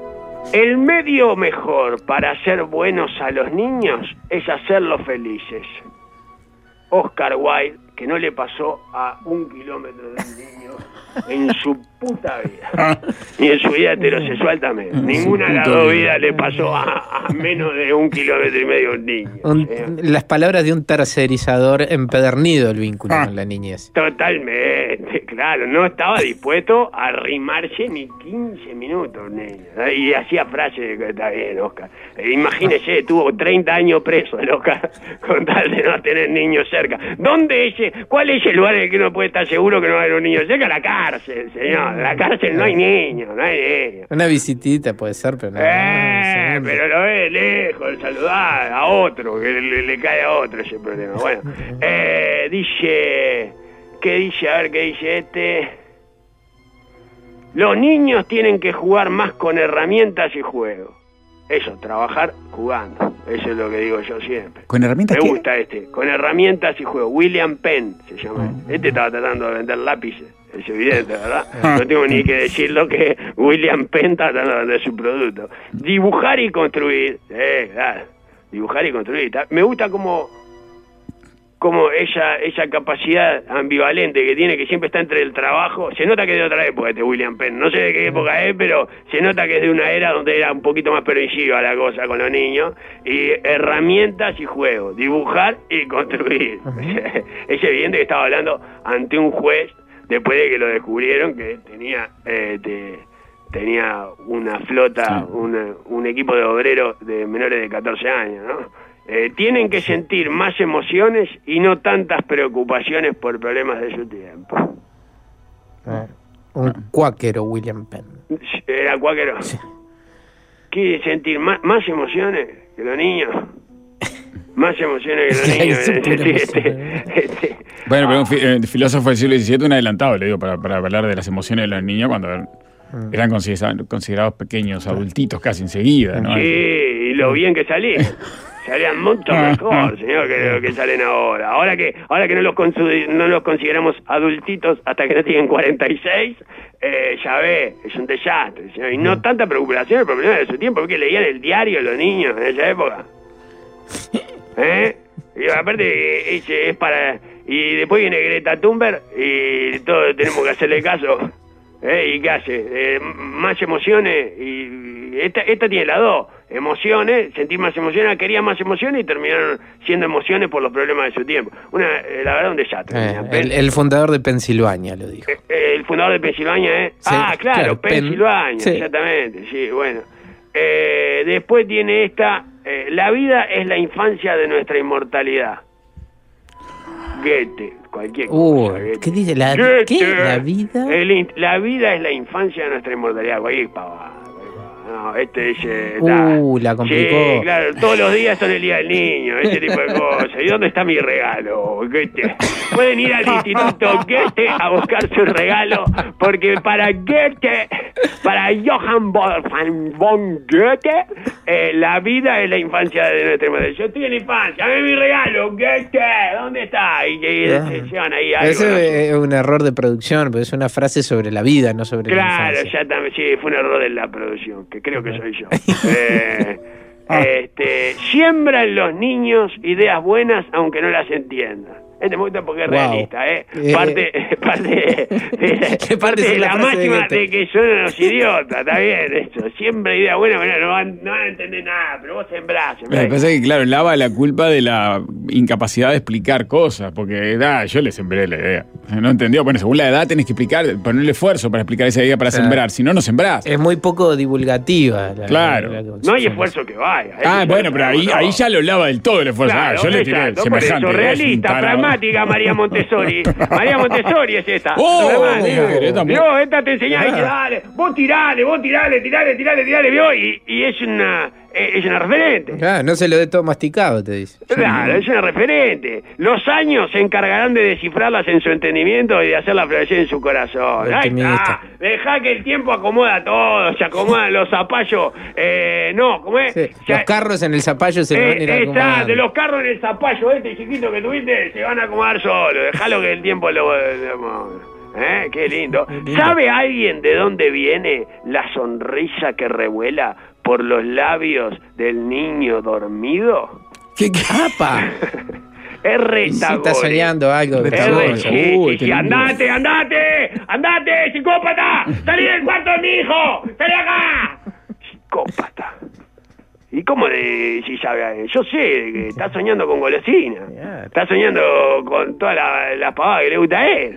El medio mejor para hacer buenos a los niños es hacerlos felices. Oscar Wilde, que no le pasó a un kilómetro de un niño en su puta vida, ni en su vida heterosexual también. En Ninguna de las puta dos vida. vidas le pasó a, a menos de un kilómetro y medio a un niño. Un- ¿sí? las palabras de un tercerizador empedernido el vínculo Ah. con la niñez. Totalmente, claro, no estaba dispuesto a arrimarse ni quince minutos, niño. Y hacía frases de que está bien, Oscar. Eh, Imagínese, tuvo treinta años preso el Oscar con tal de no tener niños cerca. ¿Dónde es ese, cuál es el lugar en el que uno puede estar seguro que no va a haber un niño cerca? La cárcel, señor. En la cárcel no hay niños, no hay niños. Una visitita puede ser, pero no. Eh, no, pero lo ve lejos, saludar a otro, que le, le cae a otro ese problema. Bueno, eh, dice, ¿qué dice? A ver, ¿qué dice este? Los niños tienen que jugar más con herramientas y juegos. Eso, trabajar jugando. Eso es lo que digo yo siempre. ¿Con herramientas Me qué? gusta este, con herramientas y juegos. William Penn se llama. Este estaba tratando de vender lápices. Es evidente, ¿verdad? No tengo ni que decirlo que William Penn está tratando de vender su producto. Dibujar y construir. Eh, claro. Dibujar y construir. Está- Me gusta como, como esa, esa capacidad ambivalente que tiene, que siempre está entre el trabajo. Se nota que es de otra época este William Penn. No sé de qué época es, pero se nota que es de una era donde era un poquito más permisiva la cosa con los niños. Y herramientas y juegos. Dibujar y construir. Es evidente que estaba hablando ante un juez después de que lo descubrieron que tenía eh, te- tenía una flota, Sí. una- un equipo de obreros de menores de catorce años, ¿no? Eh, tienen que sentir más emociones y no tantas preocupaciones por problemas de su tiempo. Ah, un cuáquero William Penn. ¿Era cuáquero? ¿Quiere sentir más, más emociones que los niños? Más emociones que los Ay, niños. son pura Sí, este- emoción. este- Bueno, pero un Ah. fi- eh, filósofo del siglo diecisiete, un adelantado, le digo, para, para hablar de las emociones de los niños cuando Mm. eran considerados, considerados pequeños adultitos casi enseguida, ¿no? Sí, y lo bien que salían. Salían mucho mejor, señor, que lo que salen ahora. Ahora que ahora que no los, consu- no los consideramos adultitos hasta que no tienen cuarenta y seis, eh, ya ve, es un desastre, señor. Y no tanta preocupación por problemas de su tiempo, porque leían el diario los niños en esa época. ¿Eh? Y aparte, es, es para... Y después viene Greta Thunberg y todos tenemos que hacerle caso. ¿Eh? ¿Y qué hace? Eh, más emociones y esta, esta tiene las dos. Emociones, sentir más emociones, quería más emociones y terminaron siendo emociones por los problemas de su tiempo. Una, eh, la verdad, un desastre. Eh, Mira, el, el fundador de Pensilvania lo dijo. eh, el fundador de Pensilvania, ¿eh? Sí, ah, claro, claro, Penn- Pensilvania, sí. exactamente, sí, bueno. Eh, después tiene esta, eh, la vida es la infancia de nuestra inmortalidad. Goethe, cualquier Uh, cosa. Goethe. ¿qué dice? La- Goethe, ¿qué? ¿La vida? el in- la vida es la infancia de nuestra inmortalidad, cualquier pavada. No, este dice... Uh, está. la complicó. Sí, claro, todos los días son el día del niño, ese tipo de cosas. ¿Y dónde está mi regalo, Goethe? Pueden ir al Instituto Goethe a buscar su regalo, porque para Goethe, para Johann Wolfgang von Goethe, eh, la vida es la infancia de nuestra infancia. Yo estoy en la infancia, dame mi regalo, Goethe, ¿dónde está? Y, y Ah. se llevan ahí algo. Ese ¿no? es un error de producción, pero es una frase sobre la vida, no sobre la Claro, infancia. ya también, sí, fue un error de la producción, que creo que soy yo. Eh, este, siembra en los niños ideas buenas aunque no las entiendan. Este me gusta porque es Wow. realista, ¿eh? Eh. Parte, parte, de, ¿Qué parte parte es de una la frase de máxima Goethe? de que son unos idiotas, está bien eso. Siembra ideas buenas, bueno, no van, no van a entender nada, pero vos sembrás, sembrás. Lo que pasa es que, claro, lava la culpa de la incapacidad de explicar cosas, porque ah, yo le sembré la idea. No entendió. Bueno, según la edad tenés que explicar, ponerle esfuerzo para explicar esa idea para Claro. sembrar. Si no, no sembrás. Es muy poco divulgativa. La, Claro. la- la No hay concepción. esfuerzo que vaya. Ah, Eso bueno, ya pero lo ahí, sabemos ahí todos. ya lo lava del todo el esfuerzo. Claro, ah, yo le tiré exacto, por semejante. eso, es un realista, tarado. pragmática, María Montessori. María Montessori es esta. Oh, Pragmática. mira, esta mu- Vio, esta te enseñaba y dice, Ah. dale, vos tirale, vos tirale, tirale, tirale, tirale, vio, y, y es una, eh, es una referente. Ah, no se lo dé todo masticado, te dice. Claro, es una referente. Los años se encargarán de descifrarlas en su entendimiento y de hacerlas florecer en su corazón. Ahí está. Optimista. Dejá que el tiempo acomoda todo, se acomodan los zapallos. Eh, no, ¿cómo es? Sí, Ya- los carros en el zapallo se lo van a ir Eh, está, acomodando. de los carros en el zapallo este chiquito que tuviste, se van a acomodar solos. Dejalo que el tiempo lo... lo- ¿Eh? Qué lindo. Qué lindo. ¿Sabe alguien de dónde viene la sonrisa que revuela por por los labios del niño dormido? ¿Qué, qué? ¡Apa! Es Y sí, retagore. está soñando algo. Es Retagore. re- sí, Uy, sí, qué sí. lindo. ¡Andate, andate! ¡Andate, psicópata! ¡Salí del cuarto de mi hijo! ¡Salí acá! Psicópata. ¿Y cómo de si sabe? Yo sé que está soñando con golosina. Claro. Está soñando con todas las la pavadas que le gusta a él.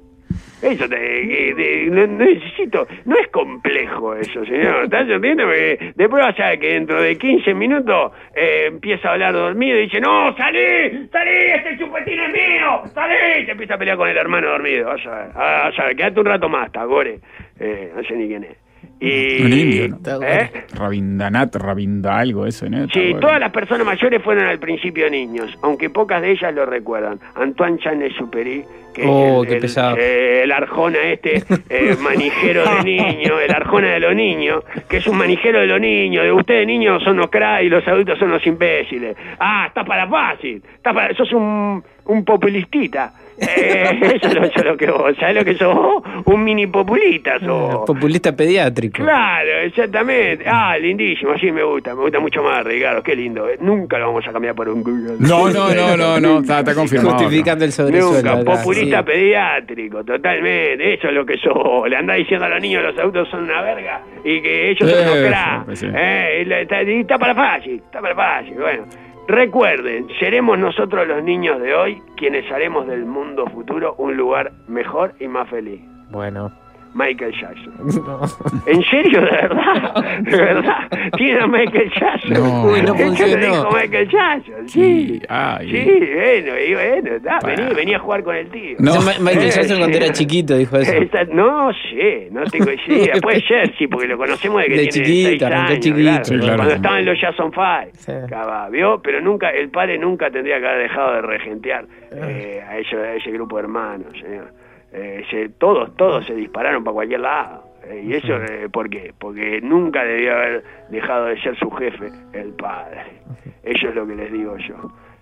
Eso te, que- te- no, no necesito, no es complejo eso, señor. ¿Estás entendiendo? Porque después vas a ver que dentro de quince minutos eh, empieza a hablar dormido y dice, no, salí, salí, este chupetín es mío, salí. Y se empieza a pelear con el hermano dormido. Vas a ver, vas a ver, quédate un rato más, Tagore. Eh, no sé ni quién es. Y, Un indio, ¿no? ¿eh? Rabindanat, Rabinda algo, eso, ¿no? Está Sí, bueno. todas las personas mayores fueron al principio niños, aunque pocas de ellas lo recuerdan. Antoine Chanet-Supéry, que Oh, es qué el, pesado. el, eh, el Arjona este, eh, manijero de niños, el Arjona de los niños, que es un manijero de los niños. De ustedes niños son los cray y los adultos son los imbéciles. Ah, está para fácil, está para, sos un, un populistita. Eh, eso es lo, eso es lo que vos, ¿sabés lo que sos vos? Un mini populista sos. Populista pediátrico. Claro, exactamente. Ah, lindísimo, sí me gusta, me gusta mucho más, Ricardo, qué lindo. eh. Nunca lo vamos a cambiar por un Google. No, no, no, no, no, está, está confirmado. Justificando el sobresueldo. Nunca, acá, populista sí. pediátrico, totalmente, eso es lo que sos. Le andás diciendo a los niños que los adultos son una verga y que ellos son unos Eso, cracks. pues sí. Eh, y la- está, y está para fácil, está para fácil, bueno. Recuerden, seremos nosotros los niños de hoy quienes haremos del mundo futuro un lugar mejor y más feliz. Bueno. Michael Jackson. No. ¿En serio? ¿De verdad? ¿De verdad? ¿Tiene a Michael Jackson? No. Uy, no Eso lo funcionó. dijo Michael Jackson, sí. Sí, ay. Sí, bueno, y bueno, da, Para. vení, vení a jugar con el tío. No. O sea, Ma- Michael Eh, Jackson cuando era chiquito dijo eso. Esta- no sé, no tengo idea. Puede ser, sí, porque lo conocemos de que De tiene chiquito, seis arrancó años, chiquito. claro. Sí, claro. Cuando estaban los Jazz on Fire. Sí. Cabá, ¿vio? Pero nunca, el padre nunca tendría que haber dejado de regentear eh, a, ellos, a ese grupo de hermanos, señor. Eh, se- todos, todos se dispararon para cualquier lado. Eh, ¿Y eso eh, por qué? Porque nunca debió haber dejado de ser su jefe, el padre. Eso es lo que les digo yo.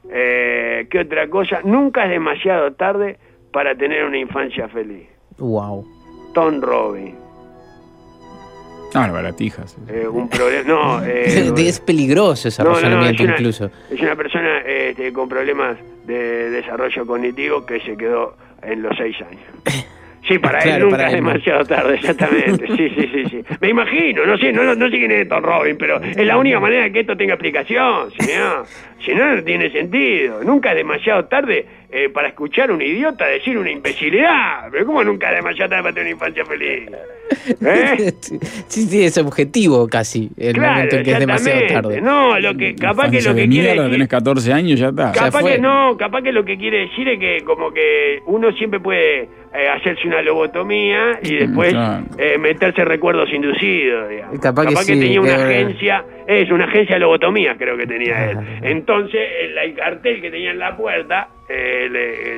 Eh, ¿Qué otra cosa? Nunca es demasiado tarde para tener una infancia feliz. Wow. Tom Robbins. Ah, las baratijas. Eh, un problema. No, eh, es peligroso ese no, no, no, razonamiento es una, incluso. Es una persona este, con problemas de desarrollo cognitivo que se quedó en los seis años. Sí, para él Claro, nunca para es él no. demasiado tarde, exactamente. Sí, sí, sí, sí. Me imagino, no sé, no, no, no sé quién es Tom Robbins, pero es la única manera que esto tenga explicación, señor. Si no, no tiene sentido. Nunca es demasiado tarde eh, para escuchar a un idiota decir una imbecilidad. Pero ¿cómo nunca es demasiado tarde para tener una infancia feliz? ¿Eh? Sí, sí, es objetivo casi el Claro, momento en que es demasiado exactamente. tarde. No, lo que capaz que Infancia lo que de quiere mierda, decir, tenés catorce años, ya está. Ya capaz fue. que no, capaz que lo que quiere decir es que como que uno siempre puede eh, hacerse una lobotomía y después claro. eh, meterse recuerdos inducidos, digamos. Capaz que sí, tenía una que- agencia, es una agencia de lobotomías creo que tenía él. Ah. Entonces el, el cartel que tenía en la puerta, el,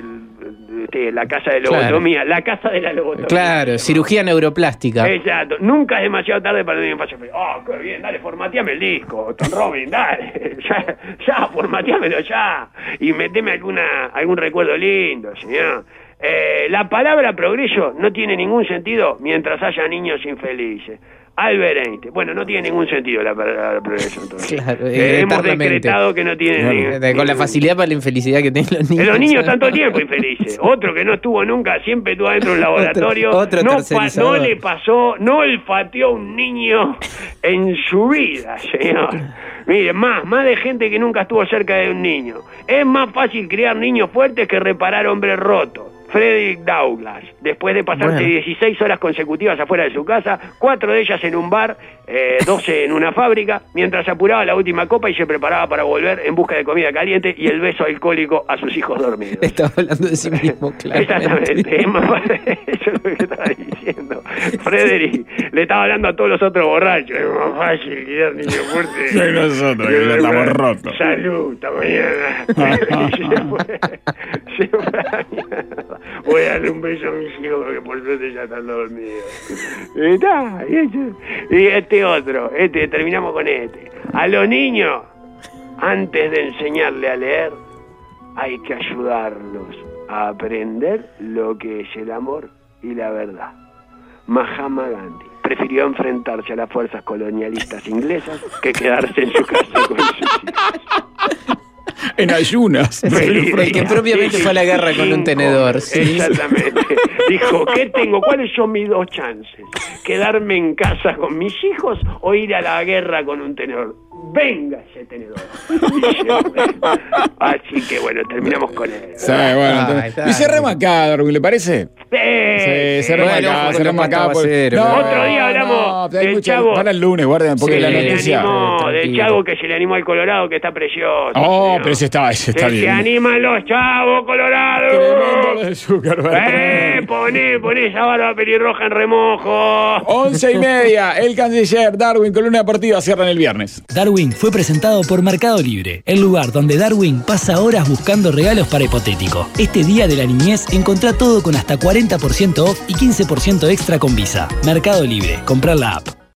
el- este, la casa de Claro. lobotomía, la casa de la lobotomía. Claro, cirugía neuroplástica. Exacto, nunca es demasiado tarde para tener infancia feliz. Oh, qué bien, dale, formateame el disco, Tom Robbins, dale, ya, ya, formateamelo ya, y meteme alguna, algún recuerdo lindo, señor. Eh, la palabra progreso no tiene ningún sentido mientras haya niños infelices. Albert Einstein. Bueno, no tiene ningún sentido la palabra progreso, entonces. Claro, Eh, hemos eternamente. decretado que no tiene Claro. ningún- Eh, Con la facilidad para la infelicidad que tienen los niños. los niños están todo el tiempo infelices. Otro que no estuvo nunca, siempre estuvo dentro de un laboratorio. Otro- otro no, pa- tercerizador. no le pasó, no olfateó a un niño en su vida, señor. Mire, más, más de gente que nunca estuvo cerca de un niño. Es más fácil criar niños fuertes que reparar hombres rotos. Frederick Douglass, después de pasarse Bueno. dieciséis horas consecutivas afuera de su casa, cuatro de ellas en un bar, eh, doce en una fábrica, mientras apuraba la última copa y se preparaba para volver en busca de comida caliente y el beso alcohólico a sus hijos dormidos. Estaba hablando de sí mismo, Exactamente, claramente. es más fácil, eso es lo que estaba diciendo. Frederick le estaba hablando a todos los otros borrachos, es más fácil criar niños fuertes. Sí, nosotros, que ya estamos rotos. Salud, hasta mañana. Y se fue, se fue a la mierda. Voy a darle un beso a mis hijos que por suerte ya están dormidos. Y está, y, este, y este otro, este, terminamos con este. A los niños, antes de enseñarle a leer, hay que ayudarlos a aprender lo que es el amor y la verdad. Mahatma Gandhi. prefirió enfrentarse a las fuerzas colonialistas inglesas que quedarse en su casa con sus hijos. En ayunas. El que propiamente fue a la guerra con un tenedor. ¿Sí? Exactamente. Dijo, ¿qué tengo? ¿Cuáles son mis dos chances? ¿Quedarme en casa con mis hijos o ir a la guerra con un tenedor? Venga ese tenedor. Así que bueno, terminamos con él. Sí, bueno, Ay, y cerramos acá, Darwin, ¿le parece? Eh, Sí, cerramos bueno, acá, con cerramos la acá. pasta pues- basero, No, Otro día hablamos no, hay del mucha- Chavo. Para el lunes, guarden, porque Sí, la Se le noticia... animó, del tranquilo. Chavo que se le animó al Colorado, que está precioso. Oh, señor. pero ese está, ese está Que bien. se animan los Chavos Colorados. Tremendo lo de Zuckerberg. Eh, poné, poné esa barba pelirroja en remojo. Once y media, el canciller Darwin, columna deportiva, cierran el viernes. Darwin fue presentado por Mercado Libre, el lugar donde Darwin pasa horas buscando regalos para hipotético. Este día de la niñez encontrá todo con hasta cuarenta por ciento off y quince por ciento extra con Visa. Mercado Libre, comprar la app.